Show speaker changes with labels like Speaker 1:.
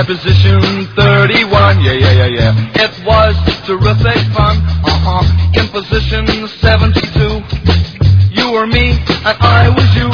Speaker 1: at position 31. Yeah. It was terrific fun. In position 72. You were me and I was you.